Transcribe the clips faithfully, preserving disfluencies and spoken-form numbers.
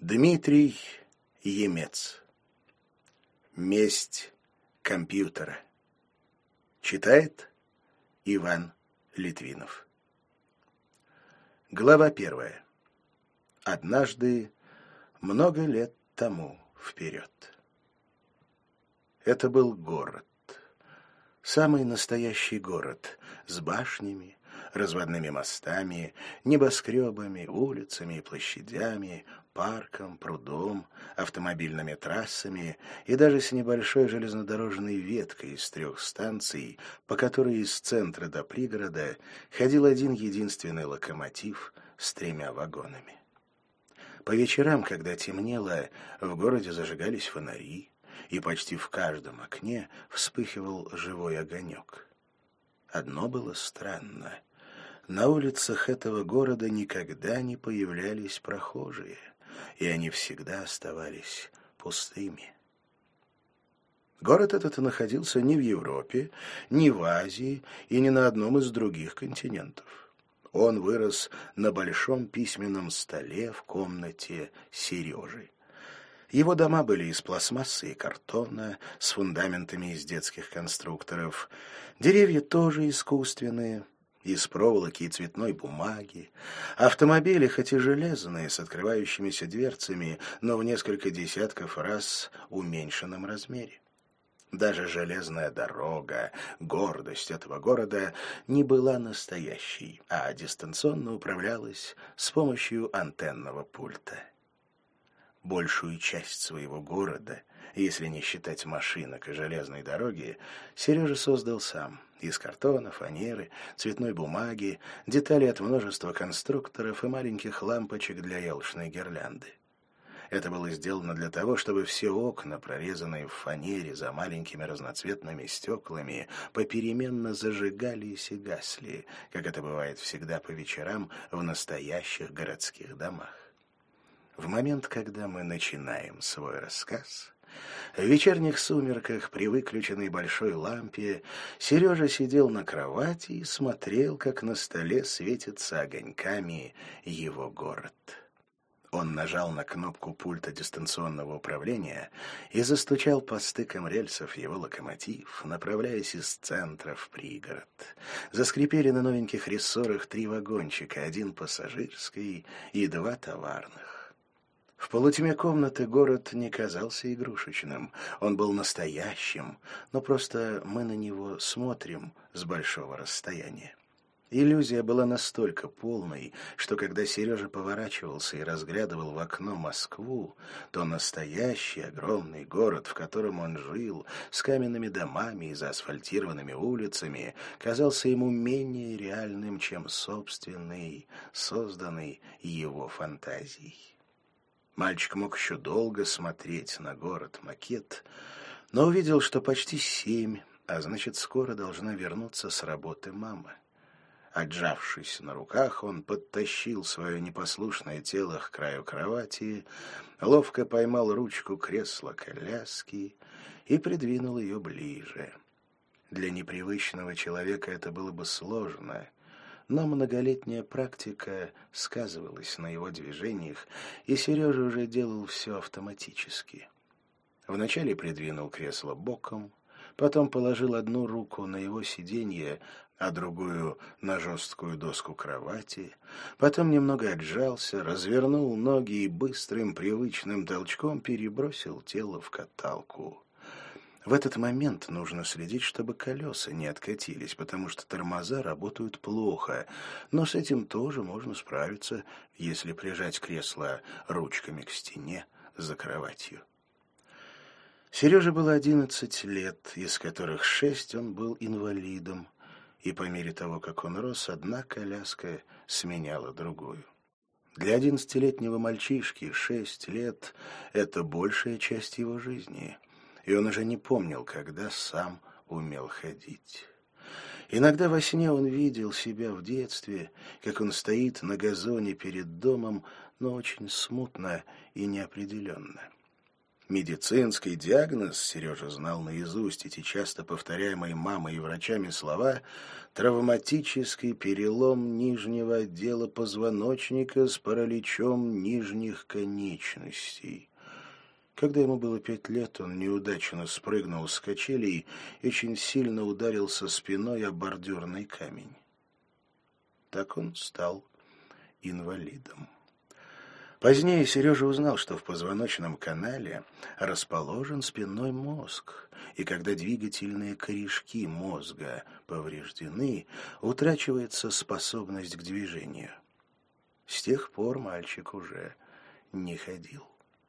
Дмитрий Емец. Месть компьютера. Читает Иван Литвинов. Глава первая. Однажды, много лет тому вперед. Это был город. Самый настоящий город с башнями, разводными мостами, небоскребами, улицами и площадями, парком, прудом, автомобильными трассами и даже с небольшой железнодорожной веткой из трех станций, по которой из центра до пригорода ходил один единственный локомотив с тремя вагонами. По вечерам, когда темнело, в городе зажигались фонари, и почти в каждом окне вспыхивал живой огонек. Одно было странно. На улицах этого города никогда не появлялись прохожие, и они всегда оставались пустыми. Город этот находился не в Европе, не в Азии и не на одном из других континентов. Он вырос на большом письменном столе в комнате Сережи. Его дома были из пластмассы и картона, с фундаментами из детских конструкторов. Деревья тоже искусственные, из проволоки и цветной бумаги. Автомобили, хоть и железные, с открывающимися дверцами, но в несколько десятков раз уменьшенном размере. Даже железная дорога, гордость этого города, не была настоящей, а дистанционно управлялась с помощью антенного пульта. Большую часть своего города, если не считать машинок и железной дороги, Сережа создал сам, из картона, фанеры, цветной бумаги, деталей от множества конструкторов и маленьких лампочек для елочной гирлянды. Это было сделано для того, чтобы все окна, прорезанные в фанере за маленькими разноцветными стеклами, попеременно зажигались и гасли, как это бывает всегда по вечерам в настоящих городских домах. В момент, когда мы начинаем свой рассказ, в вечерних сумерках при выключенной большой лампе Сережа сидел на кровати и смотрел, как на столе светится огоньками его город. Он нажал на кнопку пульта дистанционного управления и застучал по стыкам рельсов его локомотив, направляясь из центра в пригород. Заскрипели на новеньких рессорах три вагончика, один пассажирский и два товарных. В полутьме комнаты город не казался игрушечным, он был настоящим, но просто мы на него смотрим с большого расстояния. Иллюзия была настолько полной, что когда Сережа поворачивался и разглядывал в окно Москву, то настоящий огромный город, в котором он жил, с каменными домами и заасфальтированными улицами, казался ему менее реальным, чем собственный, созданный его фантазией. Мальчик мог еще долго смотреть на город-макет, но увидел, что почти семь, а значит, скоро должна вернуться с работы мама. Отжавшись на руках, он подтащил свое непослушное тело к краю кровати, ловко поймал ручку кресла-коляски и придвинул ее ближе. Для непривычного человека это было бы сложно, но многолетняя практика сказывалась на его движениях, и Сережа уже делал все автоматически. Вначале придвинул кресло боком, потом положил одну руку на его сиденье, а другую на жесткую доску кровати, потом немного отжался, развернул ноги и быстрым привычным толчком перебросил тело в каталку. В этот момент нужно следить, чтобы колеса не откатились, потому что тормоза работают плохо, но с этим тоже можно справиться, если прижать кресло ручками к стене за кроватью. Сереже было одиннадцать лет, из которых шесть он был инвалидом, и по мере того, как он рос, одна коляска сменяла другую. Для одиннадцатилетнего мальчишки шесть лет — это большая часть его жизни, и он уже не помнил, когда сам умел ходить. Иногда во сне он видел себя в детстве, как он стоит на газоне перед домом, но очень смутно и неопределенно. Медицинский диагноз Сережа знал наизусть. Эти часто повторяемые мамой и врачами слова: травматический перелом нижнего отдела позвоночника с параличом нижних конечностей. Когда ему было пять лет, он неудачно спрыгнул с качелей и очень сильно ударился спиной о бордюрный камень. Так он стал инвалидом. Позднее Сережа узнал, что в позвоночном канале расположен спинной мозг, и когда двигательные корешки мозга повреждены, утрачивается способность к движению. С тех пор мальчик уже не ходил.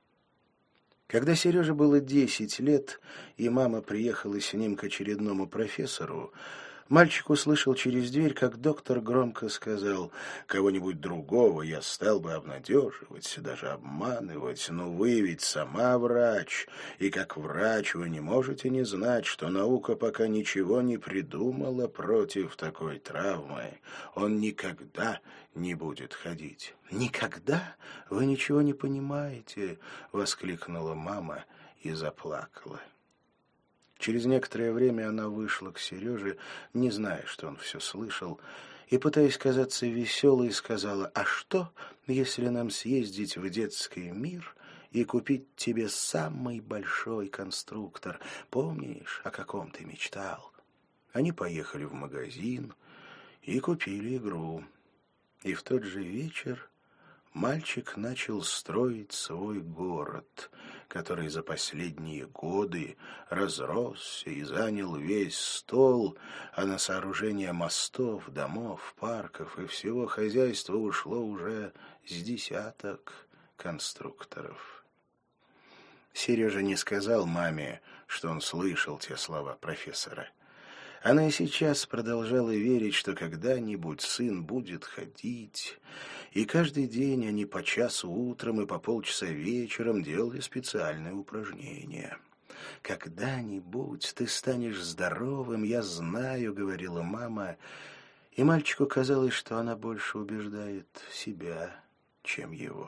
Когда Сереже было десять лет, и мама приехала с ним к очередному профессору, мальчик услышал через дверь, как доктор громко сказал: «Кого-нибудь другого я стал бы обнадеживать, даже обманывать, но вы ведь сама врач, и как врач вы не можете не знать, что наука пока ничего не придумала против такой травмы. Он никогда не будет ходить». «Никогда? Вы ничего не понимаете!» — воскликнула мама и заплакала. Через некоторое время она вышла к Сереже, не зная, что он все слышал, и, пытаясь казаться веселой, сказала: «А что, если нам съездить в детский мир и купить тебе самый большой конструктор? Помнишь, о каком ты мечтал?» Они поехали в магазин и купили игру. И в тот же вечер мальчик начал строить свой город, который за последние годы разросся и занял весь стол, а на сооружение мостов, домов, парков и всего хозяйства ушло уже с десяток конструкторов. Сережа не сказал маме, что он слышал те слова профессора. Она и сейчас продолжала верить, что когда-нибудь сын будет ходить, и каждый день они по часу утром и по полчаса вечером делали специальные упражнения. «Когда-нибудь ты станешь здоровым, я знаю», — говорила мама, и мальчику казалось, что она больше убеждает себя, чем его.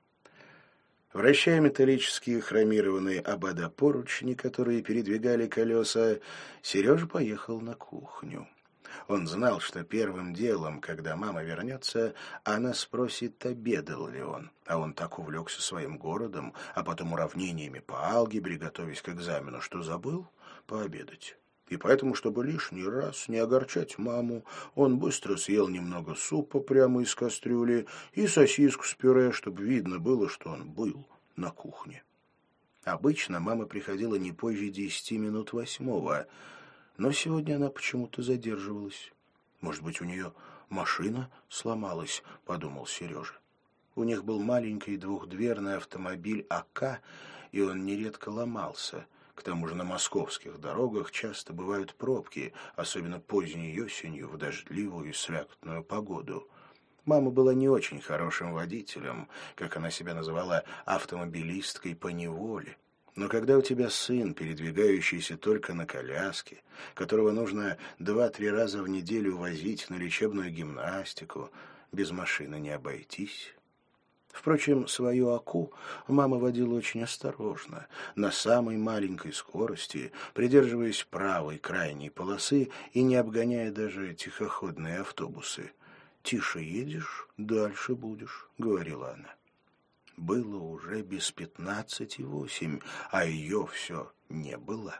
Вращая металлические хромированные обода-поручни, которые передвигали колеса, Сережа поехал на кухню. Он знал, что первым делом, когда мама вернется, она спросит, обедал ли он, а он так увлекся своим городом, а потом уравнениями по алгебре, готовясь к экзамену, что забыл пообедать. И поэтому, чтобы лишний раз не огорчать маму, он быстро съел немного супа прямо из кастрюли и сосиску с пюре, чтобы видно было, что он был на кухне. Обычно мама приходила не позже десяти минут восьмого, но сегодня она почему-то задерживалась. «Может быть, у нее машина сломалась?» — подумал Сережа. У них был маленький двухдверный автомобиль АК, и он нередко ломался. К тому же на московских дорогах часто бывают пробки, особенно поздней осенью в дождливую и слякотную погоду. Мама была не очень хорошим водителем, как она себя называла, автомобилисткой по неволе. Но когда у тебя сын, передвигающийся только на коляске, которого нужно два-три раза в неделю возить на лечебную гимнастику, без машины не обойтись. Впрочем, свою АКУ мама водила очень осторожно, на самой маленькой скорости, придерживаясь правой крайней полосы и не обгоняя даже тихоходные автобусы. «Тише едешь, дальше будешь», — говорила она. Было уже без пятнадцати восемь, а ее все не было.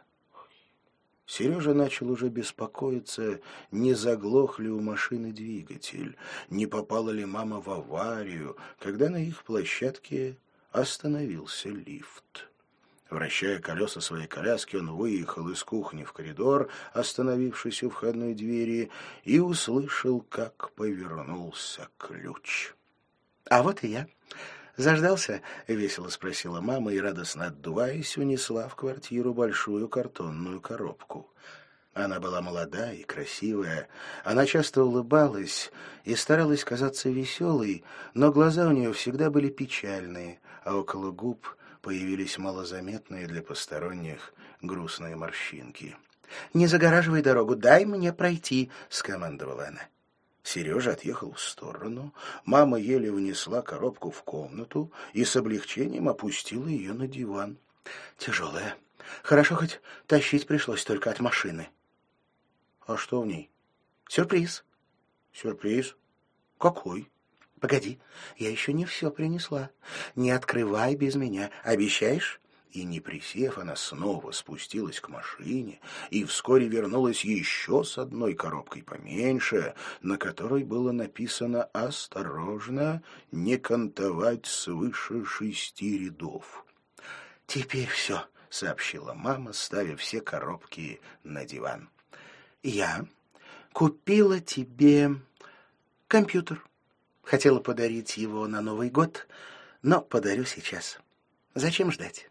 Сережа начал уже беспокоиться, не заглох ли у машины двигатель, не попала ли мама в аварию, когда на их площадке остановился лифт. Вращая колеса своей коляски, он выехал из кухни в коридор, остановившись у входной двери, и услышал, как повернулся ключ. «А вот и я. Заждался?» — весело спросила мама и, радостно отдуваясь, унесла в квартиру большую картонную коробку. Она была молода и красивая, она часто улыбалась и старалась казаться веселой, но глаза у нее всегда были печальные, а около губ появились малозаметные для посторонних грустные морщинки. «Не загораживай дорогу, дай мне пройти», — скомандовала она. Сережа отъехал в сторону, мама еле внесла коробку в комнату и с облегчением опустила ее на диван. Тяжелая. Хорошо, хоть тащить пришлось только от машины. А что в ней? Сюрприз. Сюрприз? Какой? Погоди, я еще не все принесла. Не открывай без меня. Обещаешь? И, не присев, она снова спустилась к машине и вскоре вернулась еще с одной коробкой поменьше, на которой было написано «Осторожно, не кантовать свыше шести рядов». «Теперь все», — сообщила мама, ставя все коробки на диван. «Я купила тебе компьютер. Хотела подарить его на Новый год, но подарю сейчас. Зачем ждать?»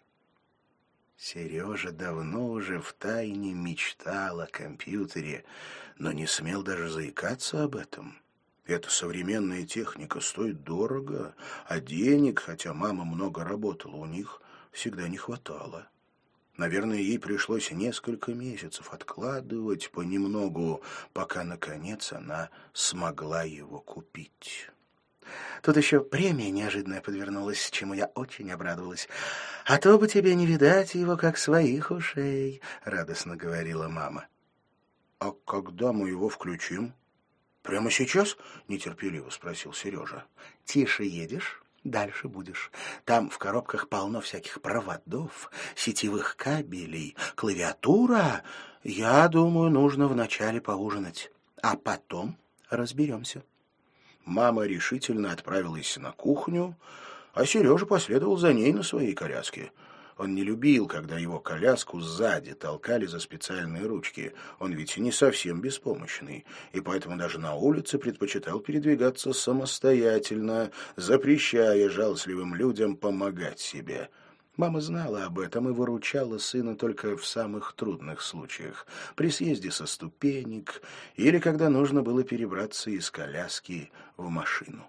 Сережа давно уже втайне мечтал о компьютере, но не смел даже заикаться об этом. Эта современная техника стоит дорого, а денег, хотя мама много работала у них, всегда не хватало. Наверное, ей пришлось несколько месяцев откладывать понемногу, пока, наконец, она смогла его купить. Тут еще премия неожиданная подвернулась, чему я очень обрадовалась. «А то бы тебе не видать его, как своих ушей», — радостно говорила мама. «А когда мы его включим?» «Прямо сейчас?» — нетерпеливо спросил Сережа. «Тише едешь, дальше будешь. Там в коробках полно всяких проводов, сетевых кабелей, клавиатура. Я думаю, нужно вначале поужинать, а потом разберемся». Мама решительно отправилась на кухню, а Сережа последовал за ней на своей коляске. Он не любил, когда его коляску сзади толкали за специальные ручки. Он ведь не совсем беспомощный, и поэтому даже на улице предпочитал передвигаться самостоятельно, запрещая жалостливым людям помогать себе. Мама знала об этом и выручала сына только в самых трудных случаях, при съезде со ступенек или когда нужно было перебраться из коляски в машину.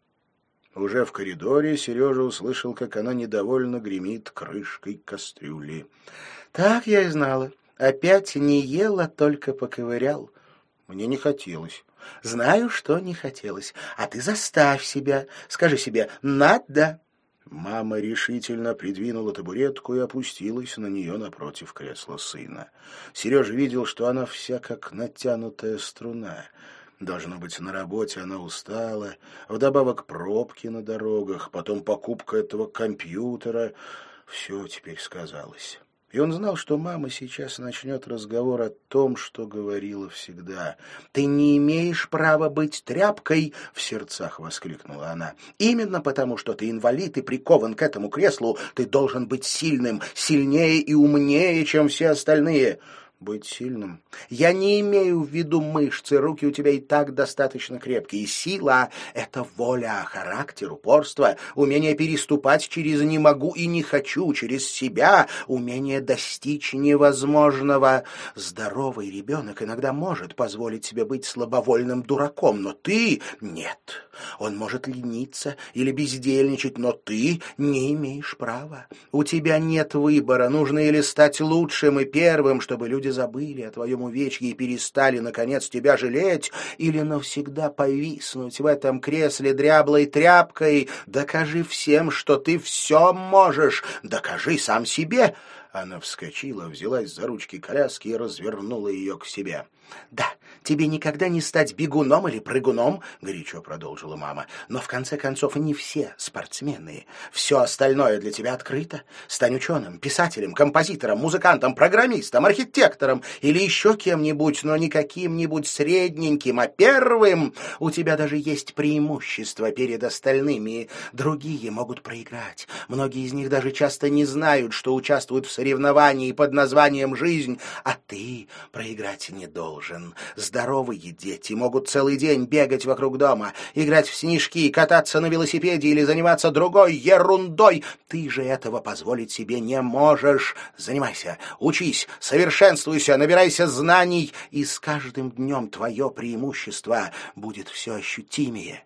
Уже в коридоре Сережа услышал, как она недовольно гремит крышкой кастрюли. «Так я и знала. Опять не ела, только поковырял. Мне не хотелось». «Знаю, что не хотелось. А ты заставь себя. Скажи себе «надо». Мама решительно придвинула табуретку и опустилась на нее напротив кресла сына. Сережа видел, что она вся как натянутая струна. Должно быть, на работе она устала, вдобавок пробки на дорогах, потом покупка этого компьютера. Все теперь сказалось. И он знал, что мама сейчас начнет разговор о том, что говорила всегда. «Ты не имеешь права быть тряпкой!» — в сердцах воскликнула она. «Именно потому, что ты инвалид и прикован к этому креслу, ты должен быть сильным, сильнее и умнее, чем все остальные». «Быть сильным? Я не имею в виду мышцы, руки у тебя и так достаточно крепкие. Сила — это воля, характер, упорство, умение переступать через «не могу» и «не хочу», через себя, умение достичь невозможного. Здоровый ребенок иногда может позволить себе быть слабовольным дураком, но ты — нет. Он может лениться или бездельничать, но ты не имеешь права. У тебя нет выбора, нужно или стать лучшим и первым, чтобы люди забыли о твоем увечье и перестали, наконец, тебя жалеть, или навсегда повиснуть в этом кресле дряблой тряпкой. Докажи всем, что ты все можешь. Докажи сам себе». Она вскочила, взялась за ручки коляски и развернула ее к себе. «Да, тебе никогда не стать бегуном или прыгуном», — горячо продолжила мама, «но в конце концов не все спортсмены. Все остальное для тебя открыто. Стань ученым, писателем, композитором, музыкантом, программистом, архитектором или еще кем-нибудь, но не каким-нибудь средненьким, а первым. У тебя даже есть преимущество перед остальными. Другие могут проиграть. Многие из них даже часто не знают, что участвуют в соревновании под названием «жизнь», а ты проиграть не должен. Здоровые дети могут целый день бегать вокруг дома, играть в снежки, кататься на велосипеде или заниматься другой ерундой. Ты же этого позволить себе не можешь. Занимайся, учись, совершенствуйся, набирайся знаний, и с каждым днем твое преимущество будет все ощутимее».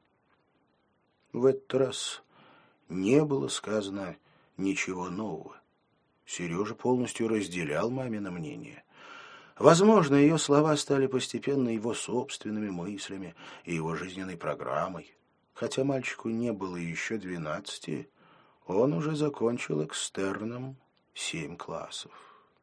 В этот раз не было сказано ничего нового. Сережа полностью разделял мамино мнение. Возможно, ее слова стали постепенно его собственными мыслями и его жизненной программой. Хотя мальчику не было еще двенадцати, он уже закончил экстерном семь классов.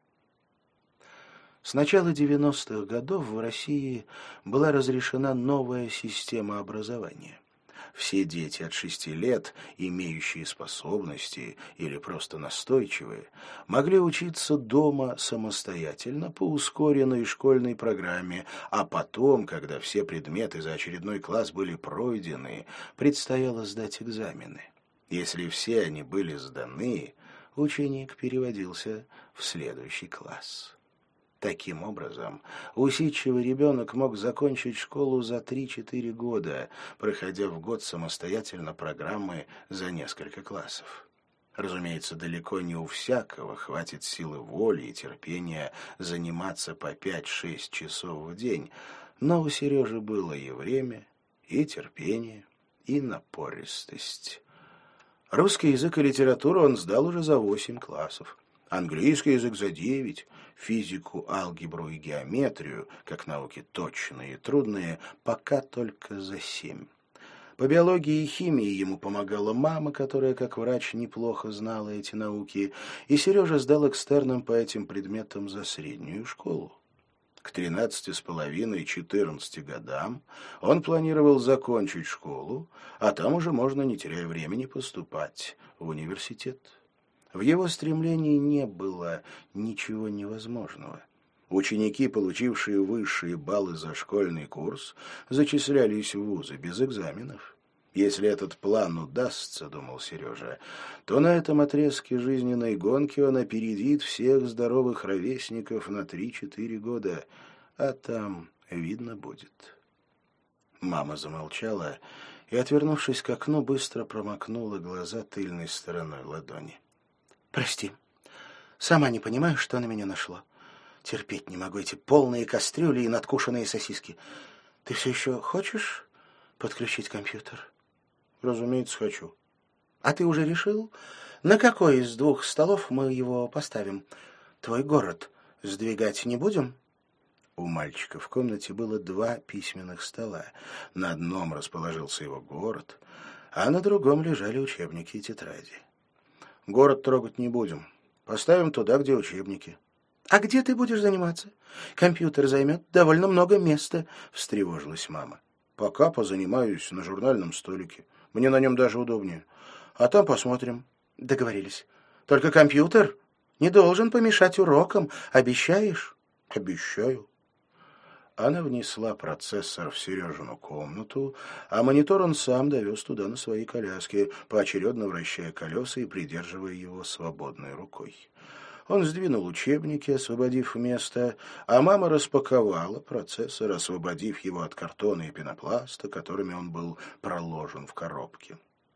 С начала девяностых годов в России была разрешена новая система образования. Все дети от шести лет, имеющие способности или просто настойчивые, могли учиться дома самостоятельно по ускоренной школьной программе, а потом, когда все предметы за очередной класс были пройдены, предстояло сдать экзамены. Если все они были сданы, ученик переводился в следующий класс. Таким образом, усидчивый ребенок мог закончить школу за три-четыре года, проходя в год самостоятельно программы за несколько классов. Разумеется, далеко не у всякого хватит силы воли и терпения заниматься по пять-шесть часов в день, но у Сережи было и время, и терпение, и напористость. Русский язык и литературу он сдал уже за восемь классов. Английский язык за девять, физику, алгебру и геометрию, как науки точные и трудные, пока только за семь. По биологии и химии ему помогала мама, которая, как врач, неплохо знала эти науки, и Сережа сдал экстерном по этим предметам за среднюю школу. К тринадцати с половиной-четырнадцати годам он планировал закончить школу, а там уже можно, не теряя времени, поступать в университет. В его стремлении не было ничего невозможного. Ученики, получившие высшие баллы за школьный курс, зачислялись в вузы без экзаменов. Если этот план удастся, думал Сережа, то на этом отрезке жизненной гонки он опередит всех здоровых ровесников на три-четыре года, а там видно будет. Мама замолчала и, отвернувшись к окну, быстро промокнула глаза тыльной стороной ладони. «Прости, сама не понимаю, что на меня нашло. Терпеть не могу эти полные кастрюли и надкушенные сосиски. Ты все еще хочешь подключить компьютер?» «Разумеется, хочу». «А ты уже решил, на какой из двух столов мы его поставим? Твой город сдвигать не будем?» У мальчика в комнате было два письменных стола. На одном расположился его город, а на другом лежали учебники и тетради. «Город трогать не будем. Поставим туда, где учебники». «А где ты будешь заниматься? Компьютер займет довольно много места», — встревожилась мама. «Пока позанимаюсь на журнальном столике. Мне на нем даже удобнее. А там посмотрим». «Договорились. Только компьютер не должен помешать урокам. Обещаешь?» «Обещаю». Она внесла процессор в Сережину комнату, а монитор он сам довез туда на своей коляске, поочередно вращая колеса и придерживая его свободной рукой. Он сдвинул учебники, освободив место, а мама распаковала процессор, освободив его от картона и пенопласта, которыми он был проложен в коробке.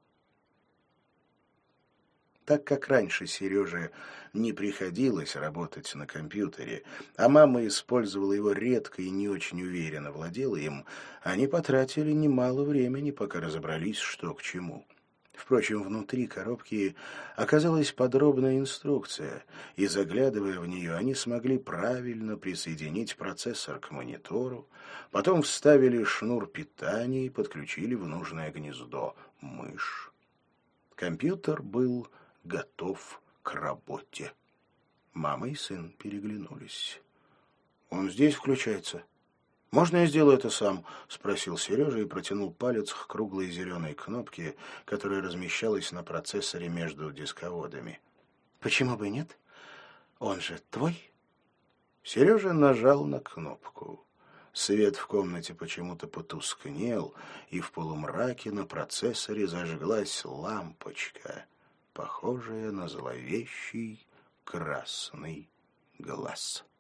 Так как раньше Сереже не приходилось работать на компьютере, а мама использовала его редко и не очень уверенно владела им, они потратили немало времени, пока разобрались, что к чему. Впрочем, внутри коробки оказалась подробная инструкция, и, заглядывая в нее, они смогли правильно присоединить процессор к монитору, потом вставили шнур питания и подключили в нужное гнездо мышь. Компьютер был готов к работе. Мама и сын переглянулись. «Он здесь включается? Можно я сделаю это сам?» — спросил Сережа и протянул палец к круглой зеленой кнопке, которая размещалась на процессоре между дисководами. «Почему бы и нет? Он же твой?» Сережа нажал на кнопку. Свет в комнате почему-то потускнел, и в полумраке на процессоре зажглась лампочка, похожая на зловещий красный глаз.